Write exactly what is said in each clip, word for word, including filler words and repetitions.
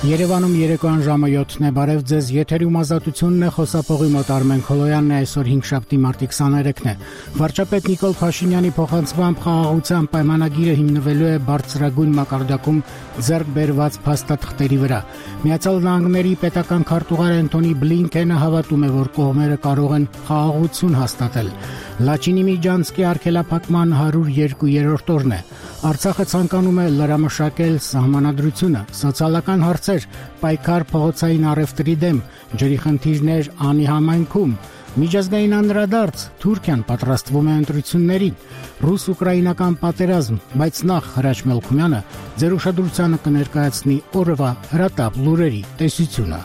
Երևանում երեկոյան ժամը յոթն է, բարև ձեզ, եթերում ազատությունն է, խոսափողի մոտ Արմեն Քոլոյանն է, այսօր հինգշաբթի մարտի քսաներեքն է։ Վարչապետ Նիկոլ Փաշինյանի փոխանցմամբ խաղաղության պայմանագիրը հիմնվելու է բարձրագույն մակարդակում ձեռք բերված փաստաթղթերի վրա։ Միացյալ Նահանգների պետական քարտուղար Անթոնի Բլինքենը հավատում է, որ կողմերը կարող են խաղաղություն հաստատել։ Լաչինի միջանցքի արգելափակման հարյուր երկու-րդ օրն է։ Արցախը ցանկանում է լրամշակել սահմանադրությունը, սոցիալական հարցեր, պայքար փողոցային առևտրի դեմ, ջրի խնդիրներ անի համայնքում, միջազգային անդրադարձ, Թուրքիան պատրաստվում է ընտրությունների, ռուս-ուկրաինական պատերազմ, բայց նախ Հրաչ Մելքումյանը ձեր ուշադրությանը կներկայացնի օրվա հրատապ լուրերի տեսությունը։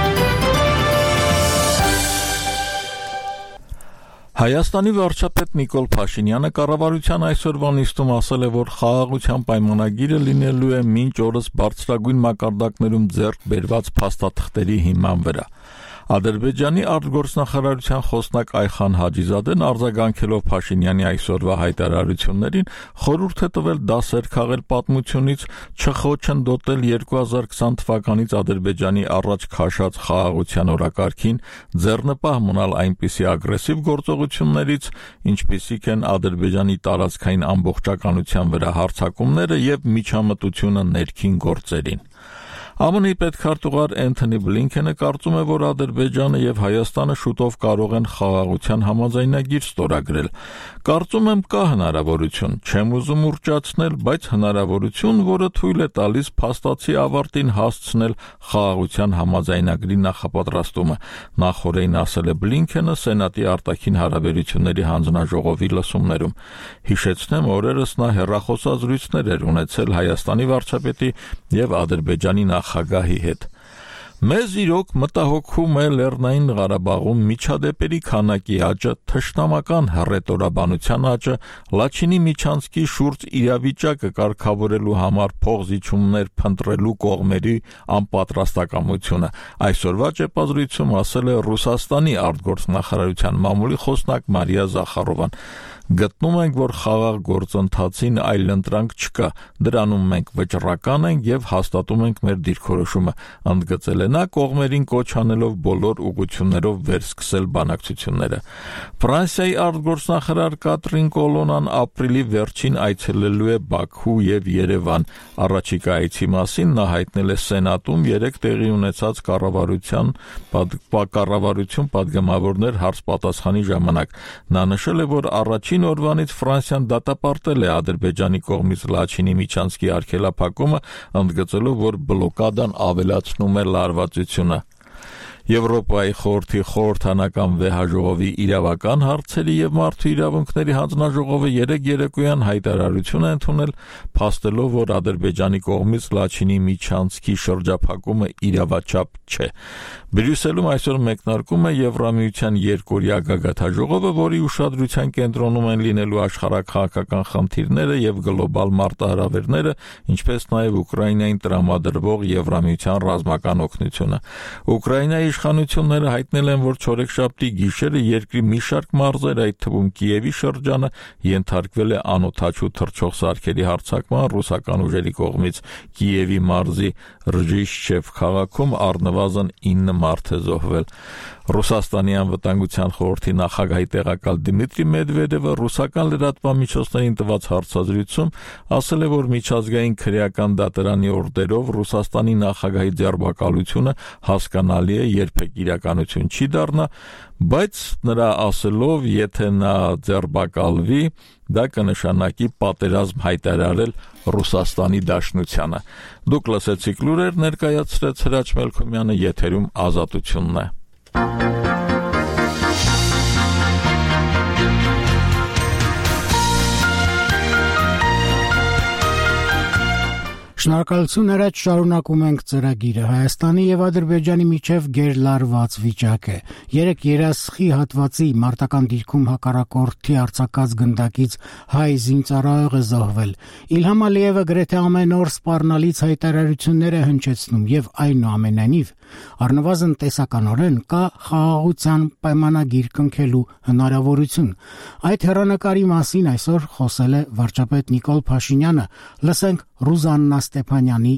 Հայաստանի վարչապետ Նիկոլ Փաշինյանը կառավարության այսօրվա նիստում ասել է, որ խաղաղության պայմանագիրը լինելու է մինչ օրս բարձրագույն մակարդակներում ձեռք բերված փաստաթղթերի հիման վրա։ Ադրբեջանի արտգործնախարարության խոսնակ Այխան Հաջիզադեն արձագանքելով Փաշինյանի այսօրվա հայտարարություններին խորհուրդ է տվել դասեր քաղել պատմությունից, չխոչընդոտել երկու հազար քսան թվականից Ադրբեջանի առաջ քաշած խաղաղության օրակարգին, ձեռնպահ մնալ այնպիսի ագրեսիվ գործողություններից, ինչպիսիք են Ադրբեջանի տարածքային ամբողջականության վրա հարձակումները եւ միջամտությունը ներքին գործերին։ ԱՄՆ-ի պետքարտուղար Անթոնի Բլինքենը կարծում է, որ Ադրբեջանը եւ Հայաստանը շուտով կարող են խաղաղության համաձայնագիր ստորագրել։ Կարծում եմ կա հնարավորություն, չեմ ուզում ուռճացնել, բայց հնարավորություն, որը թույլ է տալիս փաստացի ավարտին հասցնել խաղաղության համաձայնագրի նախապատրաստումը, նախորդին ասել է Բլինքենը Սենատի արտաքին հարաբերությունների հանձնաժողովի լսումներում։ Հիշեցնեմ, օրերս նա հեռախոսազրույցներ էր ունեցել Հայաստանի վարչապետի եւ Ադրբեջանի նախագահի հետ։ Մեզ իրոք մտահոգում է Լեռնային Ղարաբաղում միջադեպերի քանակի աճը, թշնամական հռետորաբանության աճը, Լաչինի միջանցքի շուրջ իրավիճակը կարգավորելու համար փոխզիջումներ փնտրելու կողմերի անպատրաստակամությունը։ Այսօրվա ճեպազրույցում ասել է Ռուսաստանի արտգործնախարարության մամուլի խոսնակ Մարիա Զախարովան։ Գտնում ենք, որ խաղաղ գործընթացին այլընտրանք չկա, դրանում մենք վճռական ենք եւ հաստատում ենք մեր դիրքորոշումը, ընդգծել է նա կողմերին կոչ անելով բոլոր ուղղություններով վերսկսել բանակցությունները։ Ֆրանսիայի արտգործնախարար Կատրին Կոլոնան ապրիլի վերջին այցելելու է Բաքու եւ Երևան։ Առաջիկա այցի մասին նա հայտնել է Սենատում երեք տեղի ունեցած կառավարության կառավարություն պատգամավորներ հարց-պատասխանի ժամանակ։ Նա նշել է, որ առաջին օրվանից Ֆրանսիան դատապարտել է Ադրբեջանի կողմից Լաչինի միջանցքի արգելափակումը, ընդգծելով, որ բլոկադան ավելացնում է լարվածությունը։ Եվրոպայի խորհրդի խորհրդանական վեհաժողովի իրավական հարցերի եւ մարդու իրավունքների հանձնաժողովը երեք երեկոյան հայտարարություն է ընդունել, փաստելով, որ Ադրբեջանի կողմից Լաչինի միջանցքի շրջափակումը իրավաչափ չէ։ Բրյուսելում այսօր մեկնարկում է Եվրամիության երկօրյա գագաթաժողովը, որի ուշադրության կենտրոնում են լինելու աշխարհաքաղաքական խնդիրները եւ գլոբալ մարտահրավերները, ինչպես նաեւ Ուկրաինային տրամադրվող Եվրամիության ռազմական օգնությունը։ Ուկրաինայի իշխանությունները հայտնել են, որ չորեքշաբթի գիշերը երկրի մի շարք մարզեր, այդ թվում Կիևի շրջանը, ենթարկվել է անօդաչու թռչող սարքերի հարձակման ռուսական ուժերի կողմից։ Կիևի մարզի Ռժիշչև քաղաքում առնվազն ինը մարդ է զոհվել։ Ռուսաստանի անվտանգության խորհրդի նախագահի տեղակալ Դմիտրի Մեդվեդևը ռուսական լրատվամիջոցներին տված հարցազրույցում ասել է, որ միջազգային քրեական դատարանի օրդերով Ռուսաստանի նախագահի ձերբակալությունը հասկանալի է, երբեք իրականություն չի դառնա, բայց նրա ասելով, եթե նա ձերբակալվի, դա կնշանակի պատերազմ հայտարարել Ռուսաստանի Դաշնությանը։ Դուք լսեցիք լուրեր, ներկայացրեց Հրաչ Մելքումյանը, եթերում ազատությունն է։ Շնորհակալություն, Հրաչ, շարունակում ենք ծրագիրը։ Հայաստանի եւ Ադրբեջանի միջև գերլարված վիճակ է։ Երեք երասխի հատվածի մարտական դիրքում հակառակորդի արձակած գնդակից հայ զինծառայող է զոհվել։ Իլհամ Ալիևը գրեթե ամեն օր սպառնալից հայտարարություններ է հնչեցնում եւ այնուամենայնիվ առնվազն տեսականորեն կա խաղաղության պայմանագիր կնքելու հնարավորություն։ Այդ հեռանկարի մասին այսօր խոսել է վարչապետ Նիկոլ Փաշինյանը։ Լսենք Ռուզաննա Ստեփանյանի